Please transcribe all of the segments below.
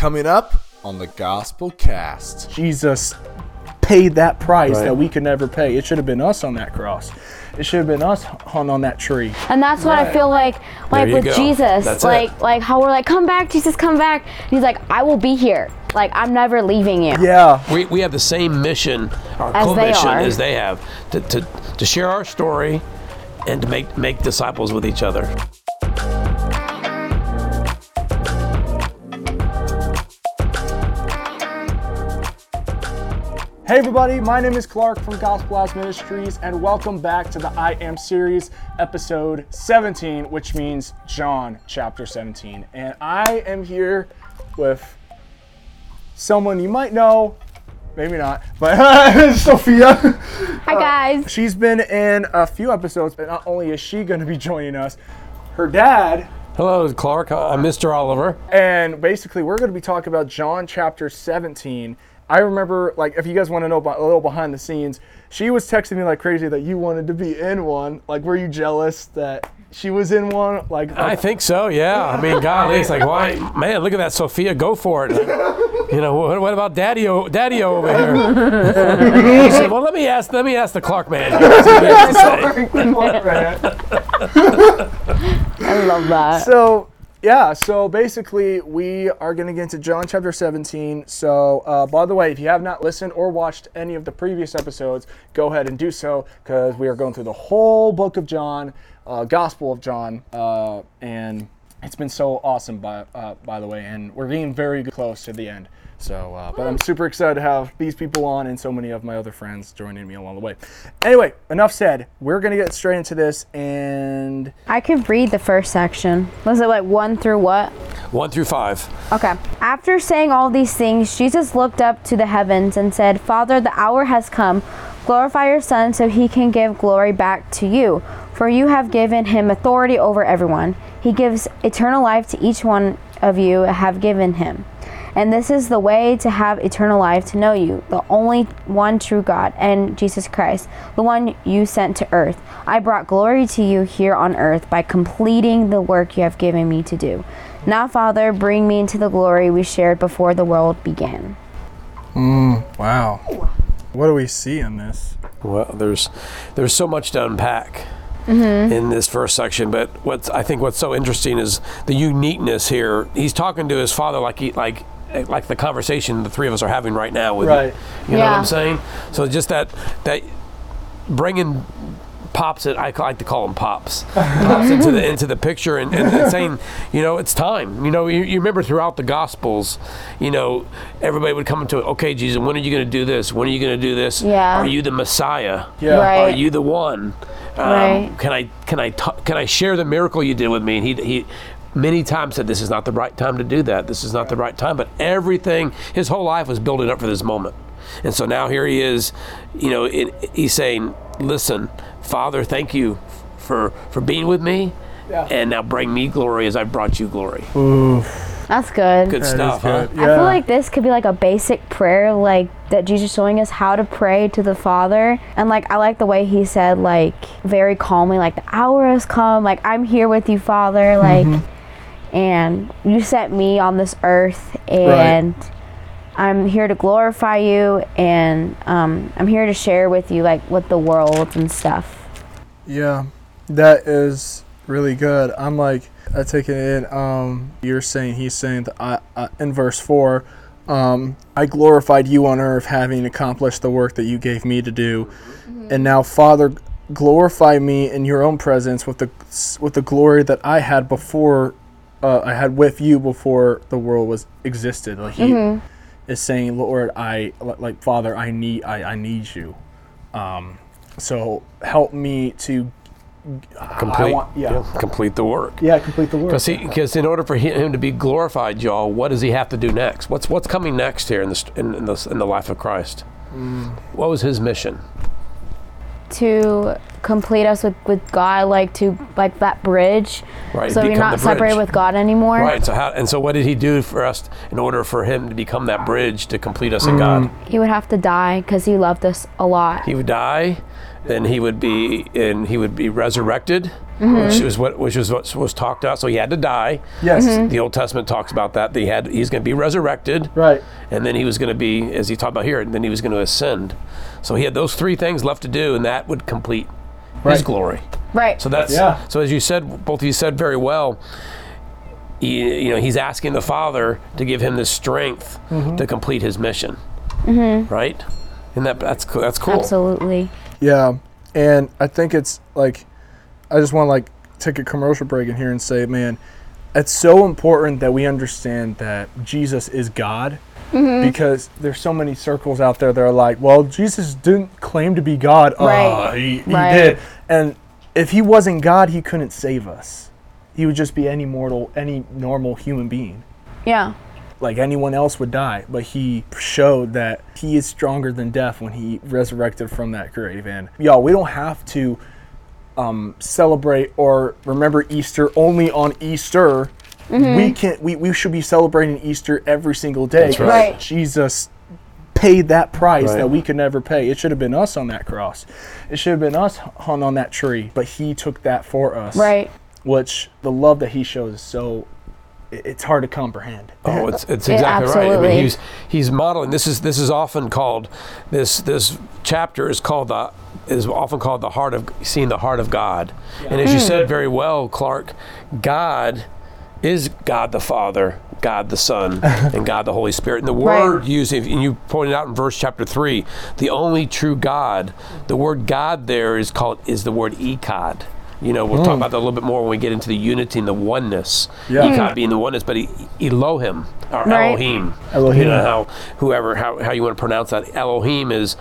Coming up on the Gospel Cast. Jesus paid that price that we could never pay. It should have been us on that cross. It should have been us hung on that tree. And that's what I feel like with Jesus, That's like how we're like, come back, Jesus, come back. And he's like, I will be here. Like, I'm never leaving you. Yeah. We have the same mission, our As co-mission they are. as they have, to share our story and to make disciples with each other. Hey everybody, my name is Clark from Gospel House Ministries, and welcome back to the I Am series, episode 17, which means John chapter 17. And I am here with someone you might know, maybe not, but Sophia. Hi, guys. She's been in a few episodes, but not only is she going to be joining us, her dad. Hello, Clark. I'm Mr. Oliver. And basically, we're going to be talking about John chapter 17. I remember, like, if you guys want to know about a little behind the scenes, she was texting me like crazy that you wanted to be in one. Like, were you jealous that she was in one? Like, I think so, yeah. I mean, golly, it's like, why, man, look at that, Sophia, go for it. You know, what about Daddy over here? He said, well, let me ask the Clark man. I love that. So basically we are going to get into John chapter 17. So by the way, if you have not listened or watched any of the previous episodes, go ahead and do so, because we are going through the whole book of John, Gospel of John, and it's been so awesome by the way, and we're getting very close to the end. So, but I'm super excited to have these people on and so many of my other friends joining me along the way. Anyway, enough said. We're going to get straight into this, and I could read the first section. Was it like 1 through what? 1 through 5. Okay. After saying all these things, Jesus looked up to the heavens and said, Father, the hour has come. Glorify your Son so he can give glory back to you. For you have given him authority over everyone. He gives eternal life to each one of you have given him. And this is the way to have eternal life, to know you, the only one true God, and Jesus Christ, the one you sent to earth. I brought glory to you here on earth by completing the work you have given me to do. Now, Father, bring me into the glory we shared before the world began. wow. What do we see in this? Well, there's so much to unpack in this first section, but what's so interesting is the uniqueness here. He's talking to his father like the conversation the three of us are having right now with Right. you know what I'm saying? So just that bringing Pops, I like to call him Pops into the picture and saying, you know, it's time. You know, you remember throughout the Gospels, you know, everybody would come into it. Okay, Jesus, when are you going to do this? When are you going to do this? Yeah. Are you the Messiah? Yeah. Right. Are you the one? Right. Can I share the miracle you did with me? And he many times said, this is not the right time to do that. This is not the right time. But everything, his whole life was building up for this moment. And so now here he is, you know, he's saying, listen, Father, thank you for being with me. Yeah. And now bring me glory as I brought you glory. Ooh. That's good. Good stuff, huh? Yeah. I feel like this could be like a basic prayer, like that Jesus showing us how to pray to the Father. And like, I like the way he said, like, very calmly, like, the hour has come, like, I'm here with you, Father, like, and you sent me on this earth, and I'm here to glorify you, and I'm here to share with you, like, with the world and stuff. Yeah, that is really good. I'm like, I take it in. He's saying that in verse 4, I glorified you on earth, having accomplished the work that you gave me to do. And now, Father, glorify me in your own presence with the glory that I had before. I had with you before the world was existed. Like he is saying, Lord, Father, I need you. So help me to complete the work. Yeah, complete the work. Because in order for him to be glorified, y'all, what does he have to do next? What's coming next here in the life of Christ? What was his mission? To complete us with God, like that bridge, Right, so we're become not the bridge. separated with God anymore. Right. So what did he do for us in order for him to become that bridge to complete us in God? He would have to die because he loved us a lot. He would die, then he would be resurrected, which was what was talked about. So he had to die. Yes. The Old Testament talks about that. He's going to be resurrected. Right. And then he was going to be, as he talked about here, and then he was going to ascend. So he had those three things left to do, and that would complete his glory. Right. So that's so as you said, both of you said very well. He's asking the Father to give him the strength to complete his mission. Right? And that's cool. Absolutely. Yeah, and I think it's like, I just want to like take a commercial break in here and say, man, it's so important that we understand that Jesus is God, because there's so many circles out there that are like, well, Jesus didn't claim to be God. Right. He Right. did. And if he wasn't God, he couldn't save us. He would just be any normal human being. Yeah. Like anyone else would die, but he showed that he is stronger than death when he resurrected from that grave. And y'all, we don't have to celebrate or remember Easter only on Easter. We should be celebrating Easter every single day. That's right. Right. Jesus paid that price Right. that we could never pay. It should have been us on that cross. It should have been us hung on that tree, but he took that for us. Right. Which the love that he shows is so, it's hard to comprehend. Oh, it's exactly right. I absolutely. mean, he's modeling. This is often called, this chapter is often called seeing the heart of God. And as you said very well, Clark, God is God the Father, God the Son, and God the Holy Spirit. And the word used, and you pointed out in verse chapter 3, the only true God. The word God there is the word Echad. We'll talk about that a little bit more when we get into the unity and the oneness. Yeah. Echad being the oneness, but Elohim, or Right. Elohim. Elohim. How you want to pronounce that. Elohim is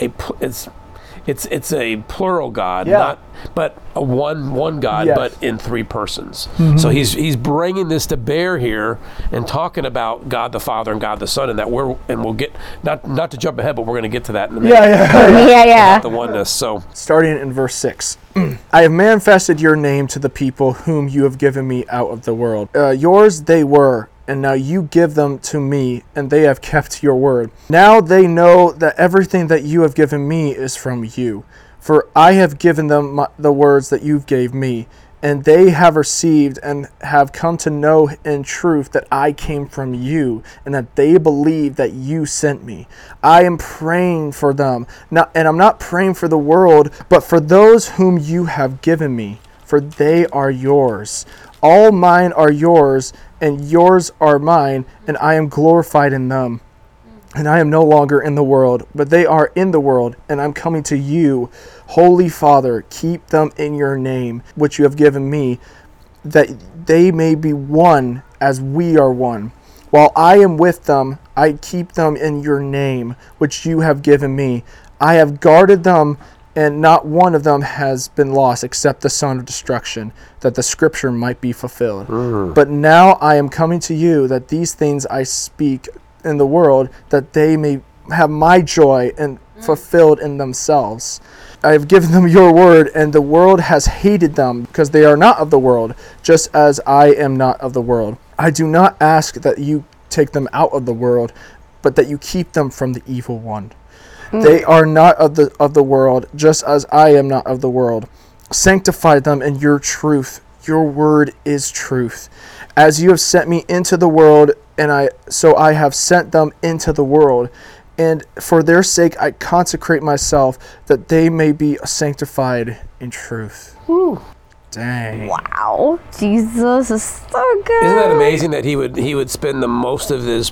it's a plural God, but a one God, Yes. but in three persons. So he's bringing this to bear here and talking about God the Father and God the Son, and we'll get not to jump ahead, but we're going to get to that in a minute. Yeah. The oneness. So Starting in verse 6. I have manifested your name to the people whom you have given me out of the world. Yours they were, and now you give them to me, and they have kept your word. Now they know that everything that you have given me is from you. For I have given them the words that you gave me, and they have received and have come to know in truth that I came from you, and that they believe that you sent me. I am praying for them, and I'm not praying for the world, but for those whom you have given me, for they are yours. All mine are yours, and yours are mine, and I am glorified in them. And I am no longer in the world, but they are in the world, and I'm coming to you. Holy Father, keep them in your name, which you have given me, that they may be one as we are one. While I am with them, I keep them in your name, which you have given me. I have guarded them, and not one of them has been lost except the son of destruction, that the scripture might be fulfilled. But now I am coming to you, that these things I speak in the world, that they may have my joy and fulfilled in themselves. I have given them your word, and the world has hated them, because they are not of the world, just as I am not of the world. I do not ask that you take them out of the world, but that you keep them from the evil one. They are not of the world, just as I am not of the world. Sanctify them in your truth. Your word is truth. As you have sent me into the world, and I have sent them into the world. And for their sake I consecrate myself, that they may be sanctified in truth. Whew. Dang. Wow. Jesus is so good. isn't that amazing that he would spend the most of this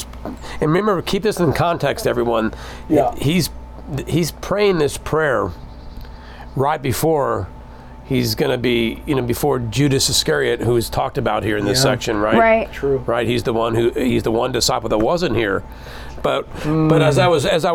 and remember, keep this in context, everyone. Yeah. He's praying this prayer right before he's going to be, before Judas Iscariot, who is talked about here in this section, right? Right. True. Right. He's the one disciple that wasn't here. But as I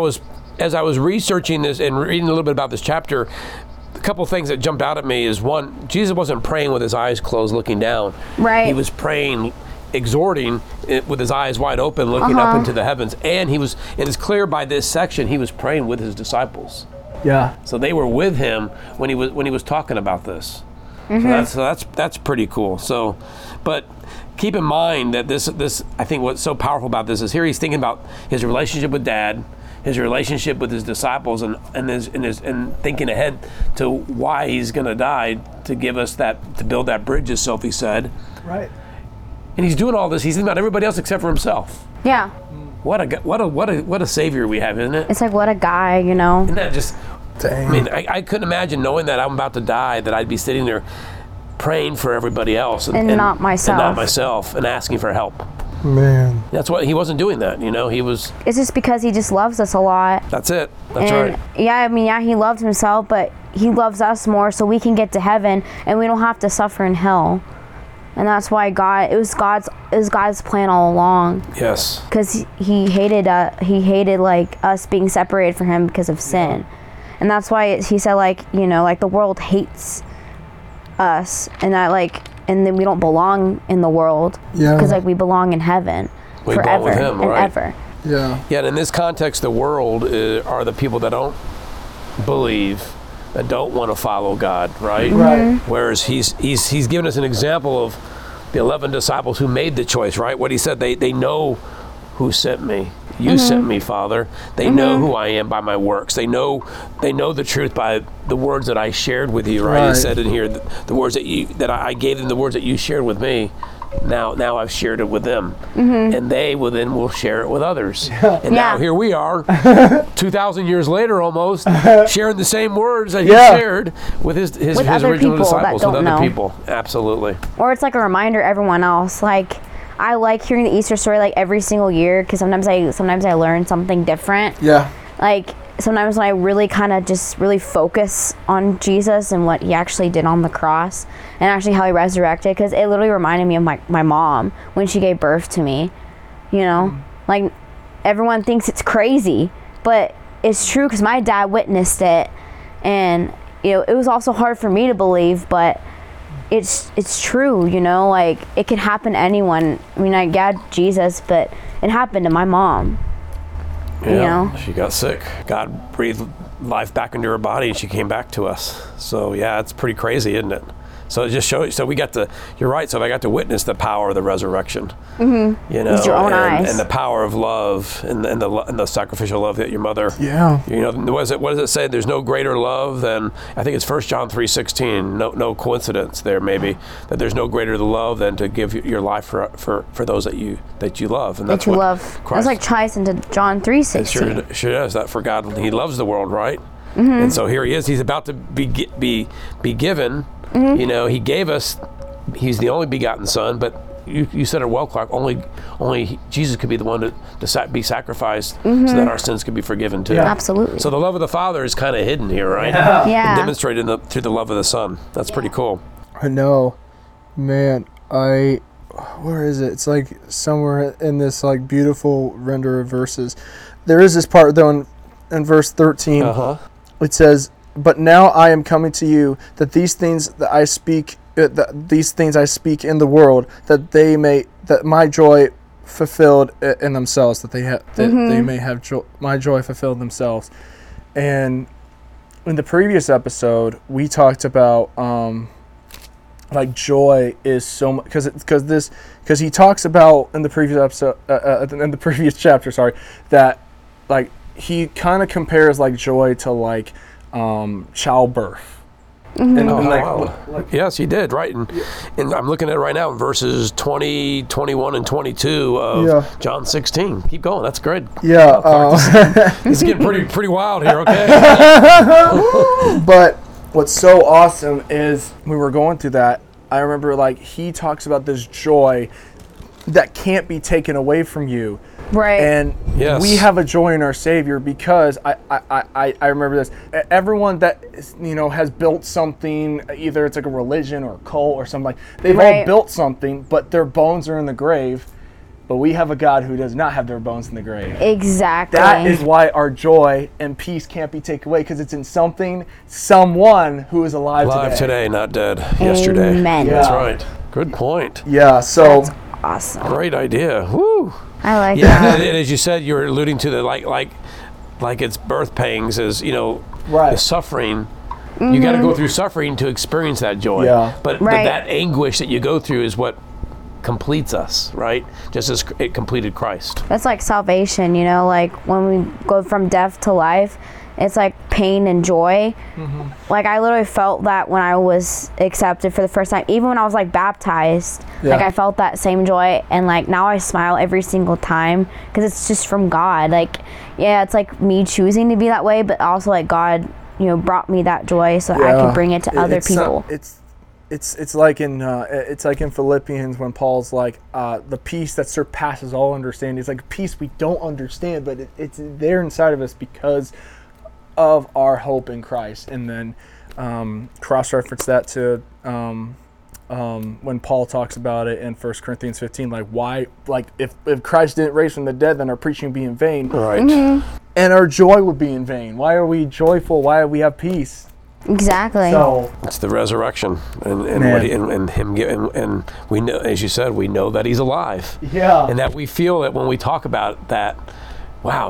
was researching this and reading a little bit about this chapter, a couple of things that jumped out at me is, one, Jesus wasn't praying with his eyes closed looking down. Right. He was praying, exhorting with his eyes wide open, looking up into the heavens. And it is clear by this section he was praying with his disciples. Yeah. So they were with him when he was talking about this. So that's pretty cool. So, but keep in mind that this I think what's so powerful about this is here he's thinking about his relationship with Dad, his relationship with his disciples, and thinking ahead to why he's going to die to give us that, to build that bridge, as Sophie said. Right. And he's doing all this. He's thinking about everybody else except for himself. Yeah. What a savior we have, isn't it? It's like, what a guy, you know? Isn't that just? Dang. I mean, I couldn't imagine knowing that I'm about to die, that I'd be sitting there praying for everybody else And not myself. and not myself, and asking for help. Man. That's what he wasn't doing. That, you know, he was. It's just because he just loves us a lot. That's it. That's And right. yeah, I mean, yeah, he loved himself, but he loves us more so we can get to heaven and we don't have to suffer in hell. And that's why it was God's plan all along. Yes. Because he hated like us being separated from him because of sin. And that's why he said, like, you know, like the world hates us, and that, like, and then we don't belong in the world. Yeah. Because, like, we belong in heaven We forever belong with him, and right. ever. Yeah. Yeah, and in this context, the world are the people that don't believe, that don't want to follow God, right? Right. Whereas he's given us an example of the 11 disciples who made the choice, right? What he said, they know who sent me. You sent me, Father. They know who I am by my works. They know the truth by the words that I shared with you, right? He Right. said in here, the words that I gave them, the words that you shared with me. Now I've shared it with them, and they will share it with others. And now Yeah. here we are, 2,000 years later almost, sharing the same words that Yeah. he shared with his other original people that disciples, with don't other know. people. Absolutely. Or it's like a reminder to everyone else. Like, I like hearing the Easter story, like, every single year, because sometimes I learn something different. Yeah. Like, sometimes when I really kind of just really focus on Jesus and what he actually did on the cross and actually how he resurrected, because it literally reminded me of my mom when she gave birth to me, you know? Like, everyone thinks it's crazy, but it's true because my dad witnessed it, and, you know, it was also hard for me to believe, but it's true, you know? Like, it can happen to anyone. I mean, I got Jesus, but it happened to my mom. Yeah, You know? she got sick. God breathed life back into her body, and she came back to us. So yeah, it's pretty crazy, isn't it? So it just shows. So we got to. You're right. So I got to witness the power of the resurrection. Mm-hmm. You know, With your own and, eyes. and the power of love, and the sacrificial love that your mother. Yeah. You know, what does it say? There's no greater love than, I think it's 1 John 3:16. No coincidence there, maybe, that there's no greater love than to give your life for those that you love, and that's That you what love. That's Christ. like ties into John It 3:16. sure does. That for God, He loves the world, right? And so here He is. He's about to be given. You know, He gave us. He's the only begotten Son, but you said it well, Clark. Only Jesus could be the one to be sacrificed, so that our sins could be forgiven too. Yeah. Absolutely. So the love of the Father is kind of hidden here, right? Yeah. And demonstrated through the love of the Son. That's pretty cool. I know. Man, where is it? It's like somewhere in this like beautiful render of verses. There is this part though in verse 13. It says, "But now I am coming to you, that these things that I speak in the world, that my joy fulfilled in themselves, that they may have my joy fulfilled themselves." And in the previous episode, we talked about like joy is so much because he talks about in the previous episode in the previous chapter, that like he kind of compares like joy to like childbirth. And like, Yes, He did, right? And I'm looking at it right now in verses 20, 21, and 22 of John 16. Keep going. That's good. It's getting pretty wild here, okay? But what's so awesome is when we're going through that, I remember like he talks about this joy that can't be taken away from you. Right. And Yes. we have a joy in our Savior because I remember this. Everyone that has built something, either it's like a religion or a cult or something, like they've all Right. built something, but their bones are in the grave. But we have a God who does not have their bones in the grave. Exactly. That is why our joy and peace can't be taken away, because it's in someone who is alive today, not dead yesterday. Amen. That's Yeah. right. Good point. Yeah, so That's awesome. Great idea. Woo. I like Yeah, that. and as you said, you were alluding to the like it's birth pangs, as you know, Right. The suffering. You got to go through suffering to experience that joy. Yeah. But that anguish that you go through is what completes us, right? Just as it completed Christ. That's like salvation, you know, like when we go from death to life, it's like pain and joy. Like I literally felt that when I was accepted for the first time, even when I was like baptized, like I felt that same joy, and like now I smile every single time because it's just from God. Like, yeah, it's like me choosing to be that way, but also like God, you know, brought me that joy so I could bring it to other people. It's like in Philippians when Paul's like the peace that surpasses all understanding. It's like peace we don't understand, but it's there inside of us because of our hope in Christ. And then cross-reference that to when Paul talks about it in 1 Corinthians 15, like why, like if Christ didn't raise from the dead, then our preaching would be in vain. Right. And our joy would be in vain. Why are we joyful? Why do we have peace? Exactly. So It's the resurrection and him and we know, as you said, we know that he's alive. yeah. And that we feel that when we talk about that, wow,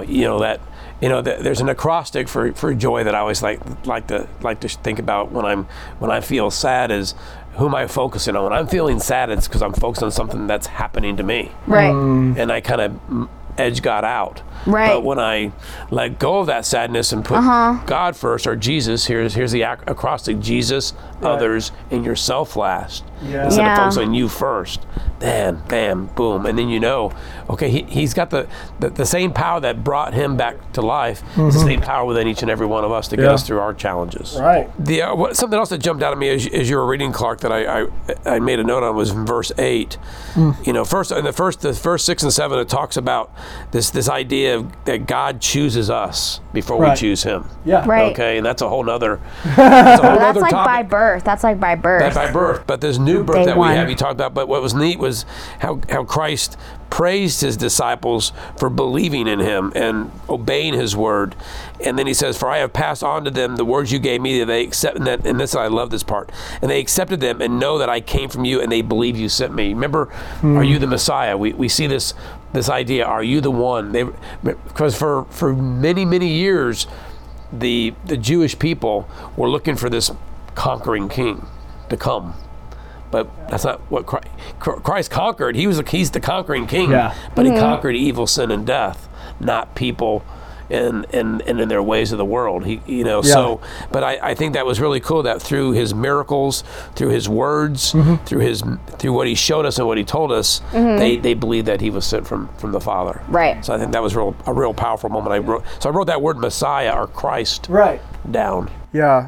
there's an acrostic for joy that I always like to think about when I feel sad is who am I focusing on? When I'm feeling sad, it's because I'm focused on something that's happening to me. Right. And I kind of edge God out. Right. But when I let go of that sadness and put God first, or Jesus, here's the acrostic: Jesus, others, and yourself last. Yeah. Instead of focusing on you first, then bam, boom, and then okay, he's got the same power that brought him back to life. It's the same power within each and every one of us to get us through our challenges. Right. Something else that jumped out at me as you were reading, Clark, that I made a note on was in verse 8. First in the first 6 and 7, it talks about this idea that God chooses us before we choose Him. Yeah. Right. Okay, and that's a whole nother. That's like by birth. That's like by birth. That's by birth. But this new birth Day that one. we have, you talked about. But what was neat was how Christ praised His disciples for believing in Him and obeying His word. And then He says, "For I have passed on to them the words you gave me, that they accept." And this, I love this part. And they accepted them and know that I came from you, and they believe you sent me. Remember, are you the Messiah? We see this idea. Are you the one? Because for many years, the Jewish people were looking for this conquering king to come. But that's not what Christ conquered. He's the conquering king. Yeah. But He conquered evil, sin, and death, not people and in their ways of the world. So, but I think that was really cool that through His miracles, through His words, through what He showed us and what He told us, they believed that He was sent from the Father. Right. So I think that was a real powerful moment. I wrote that word Messiah or Christ down. Yeah.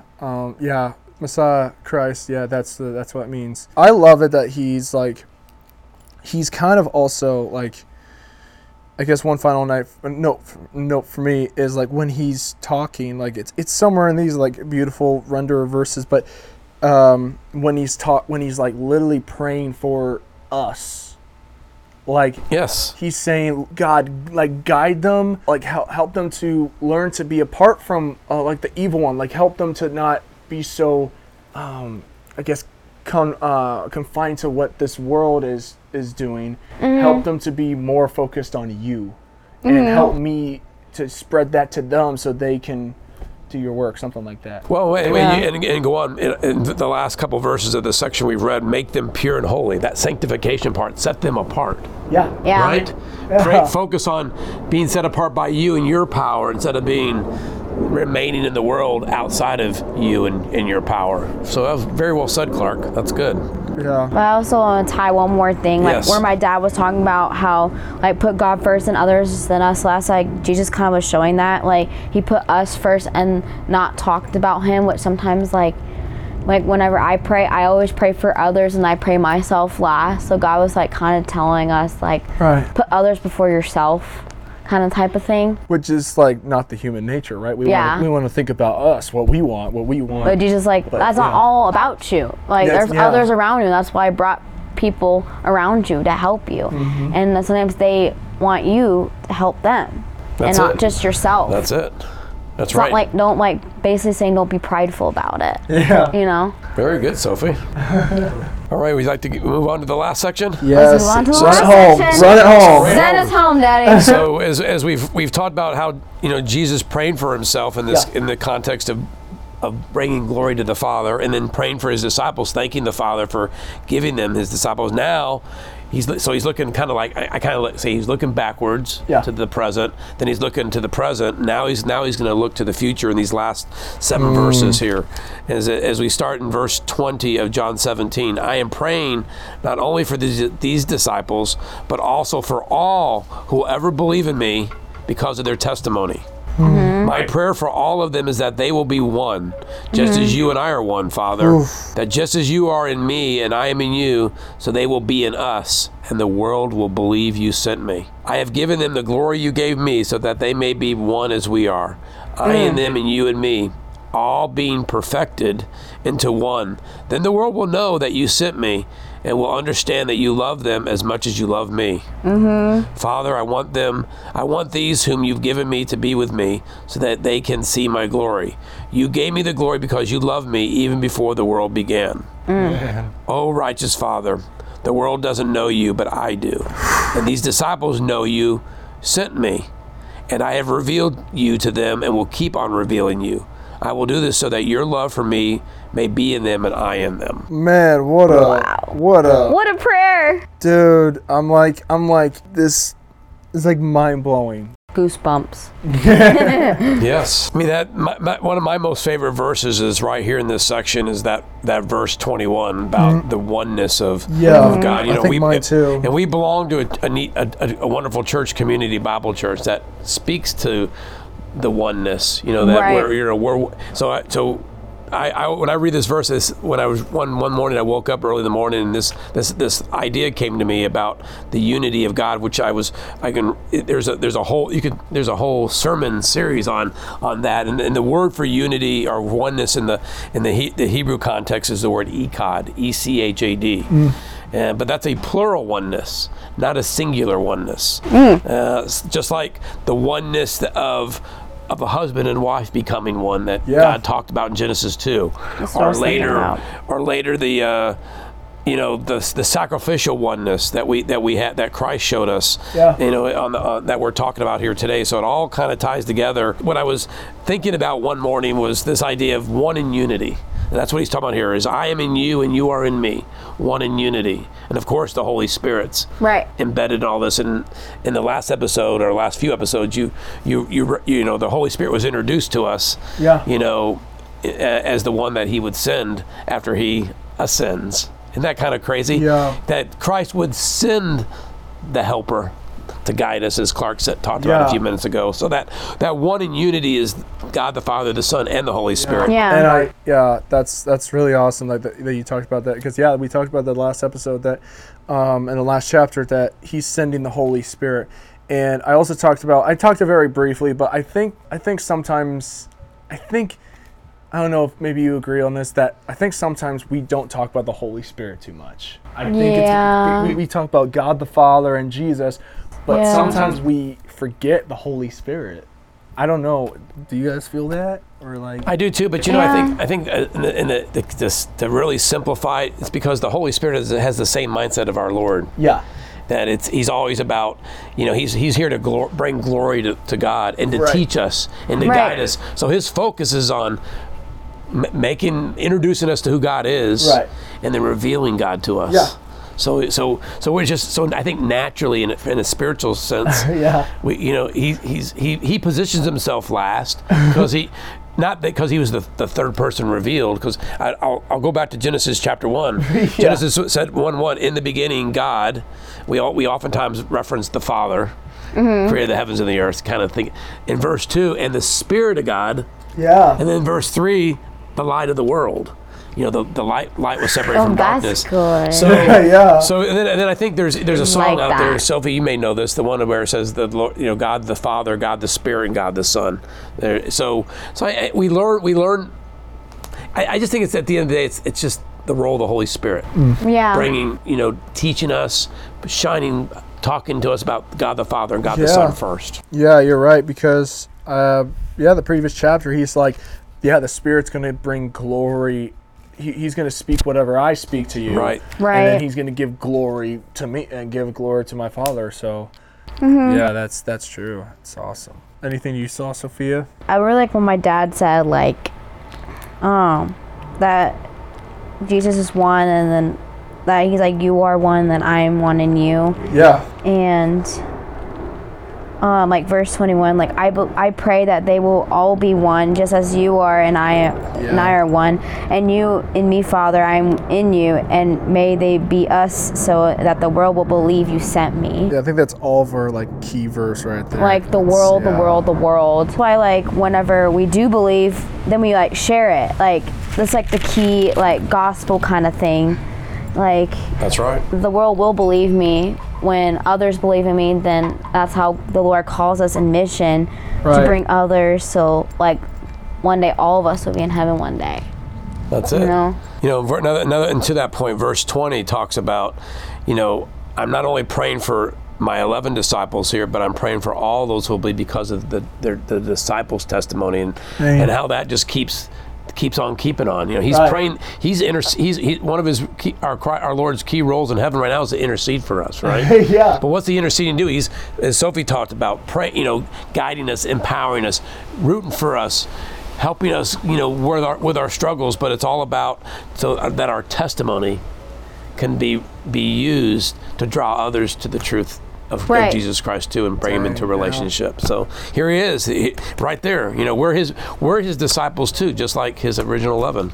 Messiah, Christ. Yeah, that's what it means. I love it that he's kind of also like, I guess one final note for me is like when he's talking, like it's somewhere in these like beautiful renderer verses, but when he's like literally praying for us, like yes, he's saying, God, like guide them, like help them to learn to be apart from like the evil one, like help them to not be so I guess confined to what this world is doing. Help them to be more focused on you, and help me to spread that to them so they can do your work, something like that. Well, and go on in the last couple verses of the section we've read, make them pure and holy. That sanctification part, set them apart. Yeah. Right? Focus on being set apart by you and your power instead of remaining in the world outside of you and your power. So that was very well said, Clark. That's good. Yeah. But I also want to tie one more thing, like Yes. where my dad was talking about how like put God first and others than us last. Like Jesus kind of was showing that, like He put us first and not talked about Him, which sometimes like whenever I pray, I always pray for others and I pray myself last. So God was like kind of telling us like put others before yourself, kind of type of thing. Which is like not the human nature, right? We want to think about us, what we want. But Jesus that's not all about you. Like there's others around you. That's why I brought people around you to help you. And sometimes they want you to help them. That's and not it. just yourself. That's it. That's It's right. not like basically saying don't be prideful about it. Yeah. You know? Very good, Sophie. All right, we'd like to move on to the last section. Yes. move on to the Run last it home. section. Run it home. Send us home, Daddy. So as we've talked about how Jesus praying for himself in this in the context of bringing glory to the Father, and then praying for his disciples, thanking the Father for giving them his disciples. Now he's looking kind of like I kind of say he's looking backwards to the present, then he's looking to the present. Now he's going to look to the future in these last 7 verses here. As we start in verse 20 of John 17, I am praying not only for these disciples, but also for all who will ever believe in me because of their testimony. My prayer for all of them is that they will be one, just as you and I are one, Father. That just as you are in me and I am in you, so they will be in us, and the world will believe you sent me. I have given them the glory you gave me, so that they may be one as we are. I in them and you and me, all being perfected into one. Then the world will know that you sent me, and will understand that you love them as much as you love me. Father, I want these whom you've given me to be with me, so that they can see my glory. You gave me the glory because you loved me even before the world began. Oh, righteous Father, the world doesn't know you, but I do. And these disciples know you sent me, and I have revealed you to them and will keep on revealing you. I will do this so that your love for me may be in them and I in them. Man, what a prayer. dude. I'm like this is like mind blowing. Goosebumps. Yes. I mean, one of my most favorite verses is right here in this section is that verse 21 about the oneness of God. I think mine too. And we belong to a wonderful church community, Bible church, that speaks to the oneness. I when I read this verse, when I was one morning, I woke up early in the morning, and this idea came to me about the unity of God, which there's a whole sermon series on that, and the word for unity or oneness in the Hebrew context is the word echad, ECHAD. But that's a plural oneness, not a singular oneness. Just like the oneness of a husband and wife becoming one that God talked about in Genesis 2, or later the sacrificial oneness that we had, that Christ showed us, that we're talking about here today. So it all kind of ties together. What I was thinking about one morning was this idea of one in unity. And that's what he's talking about here, is I am in you and you are in me, one in unity. And of course the Holy Spirit's embedded in all this. And in the last episode, or last few episodes, you know, the Holy Spirit was introduced to us, as the one that he would send after he ascends. Isn't that kind of crazy? Yeah. That Christ would send the helper to guide us, as Clark talked about a few minutes ago. So that one in unity is God the Father, the Son, and the Holy Spirit. And that's really awesome that you talked about that, because we talked about that last episode, that in the last chapter, that he's sending the Holy Spirit. And I also talked it very briefly, but I think sometimes I don't know if maybe you agree on this, that I think sometimes we don't talk about the Holy Spirit too much. I think we talk about God the Father and Jesus, but sometimes we forget the Holy Spirit. I don't know. Do you guys feel that, or like? I do too, but I think to really simplify it, it's because the Holy Spirit has the same mindset of our Lord. Yeah. That he's always about, he's here to bring glory to God and to teach us and to guide us. So his focus is on introducing us to who God is, and then revealing God to us. Yeah. So we're just I think naturally in a spiritual sense, he positions himself last because not because he was the third person revealed. Because I'll go back to Genesis chapter 1. Genesis said 1:1, in the beginning God. We oftentimes reference the Father, created the heavens and the earth, kind of thing. In verse 2, and the Spirit of God. Yeah. And then verse 3, the light of the world. The light was separated from darkness. Good. So So and then I think there's a song out there, Sophie, you may know this, the one where it says the Lord, God the Father, God the Spirit, and God the Son. We learn. I just think it's, at the end of the day, it's just the role of the Holy Spirit. Yeah. Bringing, teaching us, shining talking to us about God the Father and God the Son first. Yeah, you're right, because the previous chapter, he's like, the Spirit's going to bring glory. He's going to speak whatever I speak to you. Right. And then he's going to give glory to me and give glory to my Father. So, yeah, that's true. It's awesome. Anything you saw, Sophia? I really like when my dad said, like, that Jesus is one, and then that he's like, you are one, then I am one in you. Yeah. And like verse 21, like I pray that they will all be one, just as you are and I are one, and you in me, Father, I'm in you, and may they be us, so that the world will believe you sent me. Yeah, I think that's all of our like key verse right there. Like the world. That's why, like, whenever we do believe, then we like share it. Like that's like the key, like gospel kind of thing. Like, that's right. The world will believe me. When others believe in me, then that's how the Lord calls us in mission, to bring others. So, like, one day all of us will be in heaven one day. That's it. Another, and to that point, verse 20 talks about, I'm not only praying for my 11 disciples here, but I'm praying for all those who will be because of the disciples' testimony, and how that just keeps on keeping on. He's praying. He's one of his our Lord's key roles in heaven right now is to intercede for us, right? Yeah. But what's the interceding do? He's, as Sophie talked about, guiding us, empowering us, rooting for us, helping us, with our struggles. But it's all about so that our testimony can be used to draw others to the truth of Jesus Christ too, and bring him into a relationship. So here he is, right there. We're his disciples too, just like his original 11.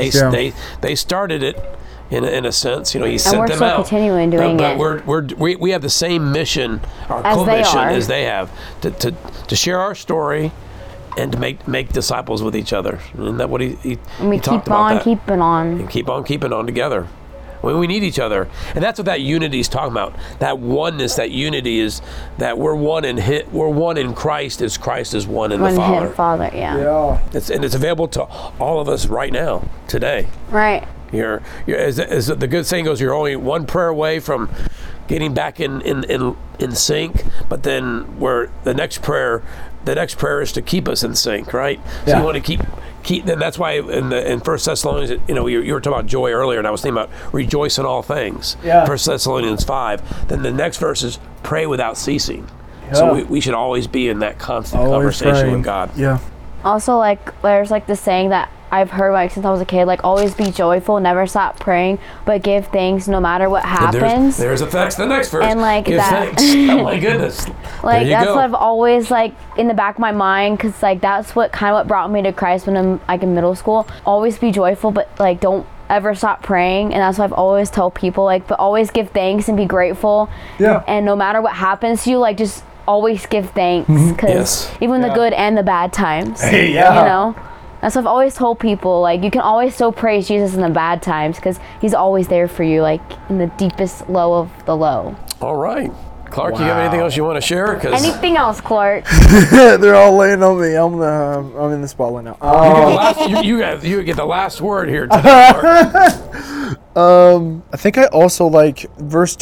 They started it in a sense. He sent them out. And we're still continuing doing it. But we have the same mission, our co-mission as they have, to share our story and to make disciples with each other. Isn't that what he talked about? Keeping on. And keep on keeping on together. We need each other, and that's what that unity is talking about. That oneness, that unity is that we're one in Christ, as Christ is one in the Father. Father, yeah. It's available to all of us right now, today. Right. You're as the good saying goes, you're only one prayer away from getting back in sync. But then the next prayer is to keep us in sync, right? So you want to keep. Then that's why in 1 Thessalonians, you were talking about joy earlier, and I was thinking about rejoice in all things. 1 Thessalonians 5. Then the next verse is pray without ceasing. Yeah. So we should always be in that constant conversation with God. Yeah. Also, like, there's like this saying that I've heard like since I was a kid, like, always be joyful, never stop praying, but give thanks no matter what happens. There's the next verse. And like give thanks. Oh my goodness. Like that's what I've always like in the back of my mind, because like that's what brought me to Christ when I'm like in middle school. Always be joyful, but like don't ever stop praying. And that's what I've always told people, like, but always give thanks and be grateful. Yeah. And no matter what happens to you, like, just always give thanks, because even the good and the bad times. That's what I've always told people. Like, you can always still praise Jesus in the bad times, because he's always there for you, like in the deepest low of the low. All right. Clark, you have anything else you want to share? Anything else, Clark? They're all laying on me. I'm in the spotlight now. You get the last word here today, Clark. I think I also like verse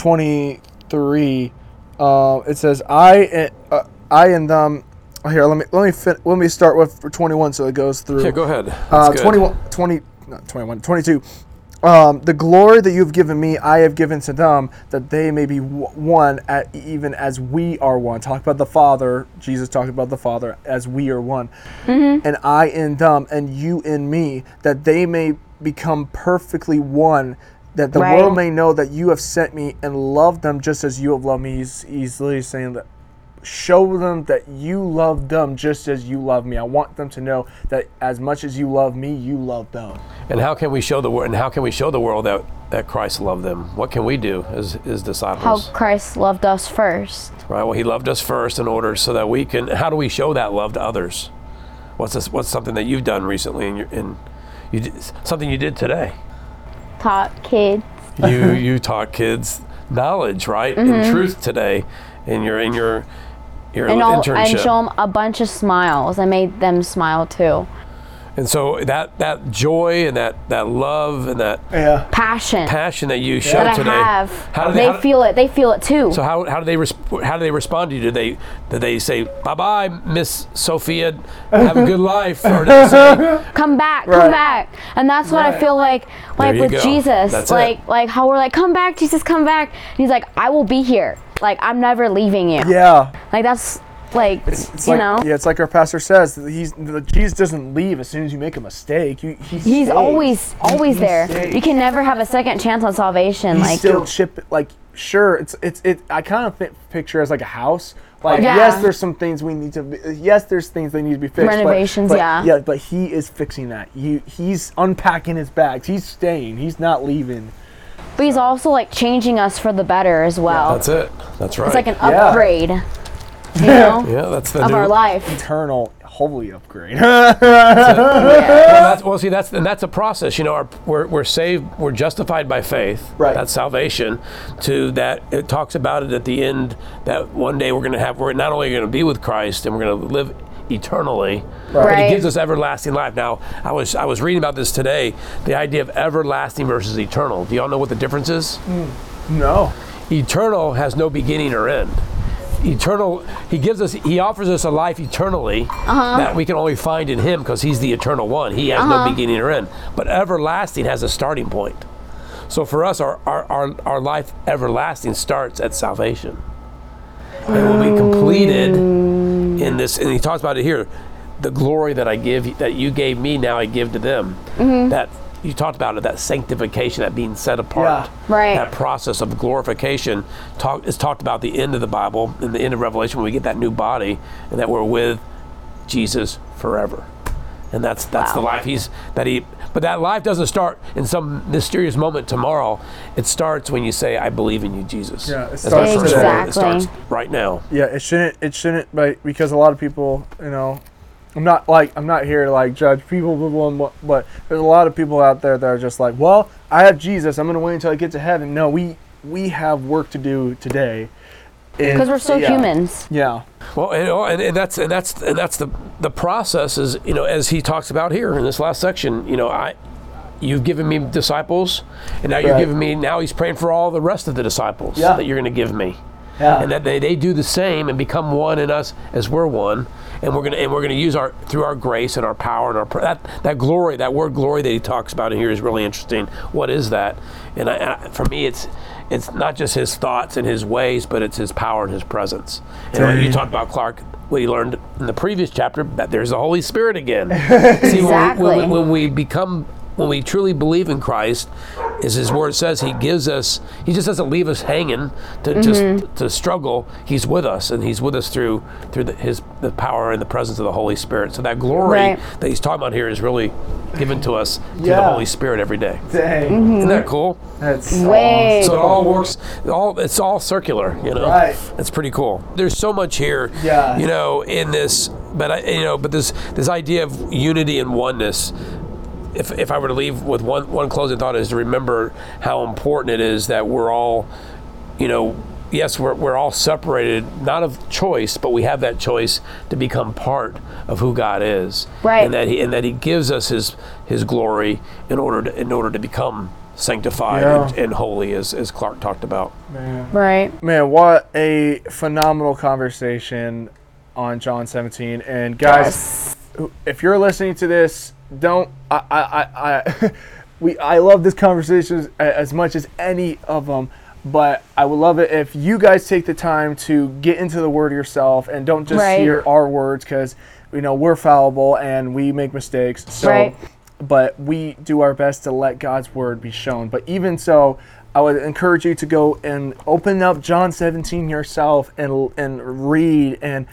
23. It says, I and them. Here, let me start with 21, so it goes through. Yeah, go ahead. 22. The glory that you've given me, I have given to them, that they may be one, even as we are one. Talk about the Father. Jesus talked about the Father as we are one. Mm-hmm. And I in them, and you in me, that they may become perfectly one, that the world may know that you have sent me and loved them just as you have loved me. He's literally saying that. Show them that you love them just as you love me. I want them to know that as much as you love me, you love them. And how can we show the world? And how can we show the world that Christ loved them? What can we do as his disciples? How Christ loved us first. Right. Well, he loved us first in order so that we can. How do we show that love to others? What's something that you've done recently? Something you did today. Taught kids. You taught kids knowledge, right, and truth today in your internship. And show them a bunch of smiles. I made them smile too. And so that joy and that love and that passion that you show that today. I have, they feel it. They feel it too. So how do they respond to you? Do they say bye bye, Miss Sophia, have a good life, or do they say come back, come back? And that's what I feel like with go. Jesus, That's like how we're like, come back, Jesus, come back. And he's like, I will be here. Like I'm never leaving you. Yeah. Like that's. Like, It's you like, know? Yeah, it's like our pastor says. Jesus doesn't leave as soon as you make a mistake. He's always there. stays. You can never have a second chance on salvation. He's like still sure, it's I kind of picture it as like a house. Like, Yeah. yes, there's some things we need to. Yes, there's things that need to be fixed. Renovations, but, yeah. Yeah, but he is fixing that. He's unpacking his bags. He's staying. He's not leaving. But he's also like changing us for the better as well. that's it? That's right. It's like an upgrade. You know, yeah, that's the of new, our life. Eternal, holy upgrade. That's a process. You know, we're saved, we're justified by faith. Right. That's salvation. To that, it talks about it at the end that one day we're not only going to be with Christ and we're going to live eternally, but Right. He gives us everlasting life. Now, I was reading about this today. The idea of everlasting versus eternal. Do y'all know what the difference is? No. Eternal has no beginning or end. Eternal, He offers us a life eternally that we can only find in Him because He's the eternal one. He has no beginning or end. But everlasting has a starting point. So for us, our life everlasting starts at salvation. And will be completed in this, and He talks about it here, the glory that you gave me, now I give to them. That you talked about it, that sanctification, that being set apart. Yeah. Right. That process of glorification is talked about the end of the Bible, in the end of Revelation, when we get that new body, and that we're with Jesus forever. And that's the life but that life doesn't start in some mysterious moment tomorrow. It starts when you say, I believe in you, Jesus. Yeah, it That's starts my first today. word. It starts right now. Yeah, it shouldn't, because a lot of people, I'm not here to like judge people, but there's a lot of people out there that are just like, well, I have Jesus, I'm gonna wait until I get to heaven. No, we have work to do today. Because we're still humans. Yeah. Well, and that's the process is, as he talks about here in this last section, you've given me disciples, and now you're giving me, now he's praying for all the rest of the disciples that you're going to give me. Yeah. And that they do the same and become one in us as we're one, and we're gonna use through our grace and our power and that glory, that word glory that he talks about in here is really interesting. What is that? And for me, it's not just his thoughts and his ways, but it's his power and his presence. And when you talked about Clark, what he learned in the previous chapter, that there's the Holy Spirit again. See, Exactly. when we truly believe in Christ, as his word says, he just doesn't leave us hanging to struggle. He's with us, and he's with us through the power and the presence of the Holy Spirit. So that glory that he's talking about here is really given to us through the Holy Spirit every day. Dang. Isn't that cool? That's Way. So it all works. It's all circular. Right. It's pretty cool. There's so much here. Yeah. In this, but this idea of unity and oneness. If I were to leave with one closing thought, is to remember how important it is that we're all, yes, we're all separated, not of choice, but we have that choice to become part of who God is, Right. And that He gives us His glory in order to become sanctified and holy, as Clark talked about. Right. Man, what a phenomenal conversation on John 17. And guys, if you're listening to this, I love this conversation as much as any of them, but I would love it if you guys take the time to get into the Word yourself and don't just hear our words, because we're fallible and we make mistakes. So, but we do our best to let God's Word be shown. But even so, I would encourage you to go and open up John 17 yourself and read and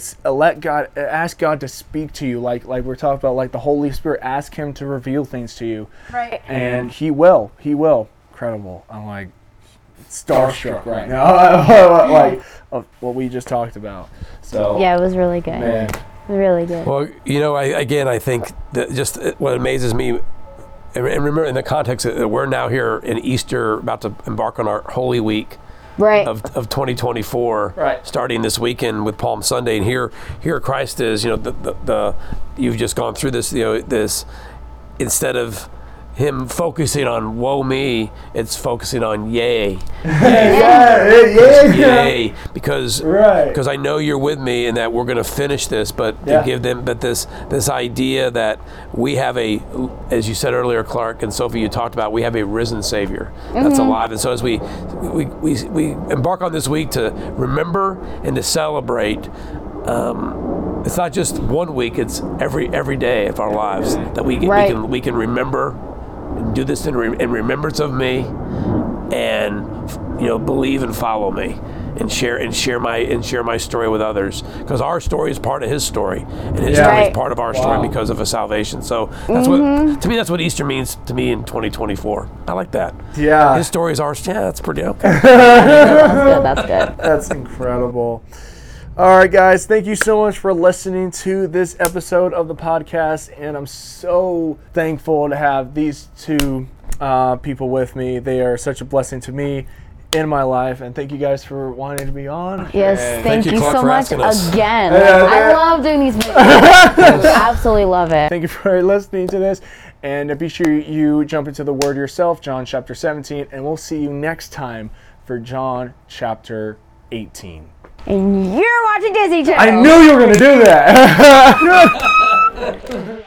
ask God to speak to you, like we're talking about, like the Holy Spirit. Ask Him to reveal things to you, Right. and He will. Incredible. I'm like starstruck right now, like of what we just talked about. So Yeah, it was really good. man, It was really good. Well, I think that just what amazes me, and remember in the context that we're now here in Easter, about to embark on our Holy Week, Right. of 2024, Right. starting this weekend with Palm Sunday, and here Christ is. The you've just gone through this. This, instead of him focusing on woe me, it's focusing on yay. Yay, because I know you're with me and that we're going to finish this, but to give them this idea that we have as you said earlier, Clark and Sophie, you talked about, we have a risen Savior that's alive. And so as we embark on this week to remember and to celebrate, it's not just 1 week, it's every day of our lives that we can remember and do this in remembrance of me, and believe and follow me, and share my story with others, because our story is part of his story, and his story is part of our story because of a salvation. So that's what, to me, that's what Easter means to me in 2024. I like that. Yeah. His story is ours. Yeah, that's pretty okay. That's good. That's incredible. All right, guys, thank you so much for listening to this episode of the podcast, and I'm so thankful to have these two people with me. They are such a blessing to me in my life, and thank you guys for wanting to be on. Yes, thank you Clark, so for much asking us. again. I love doing these videos. I absolutely love it. Thank you for listening to this, and be sure you jump into the Word yourself, John chapter 17, and we'll see you next time for John chapter 18. And you're watching Disney Channel. I knew you were going to do that.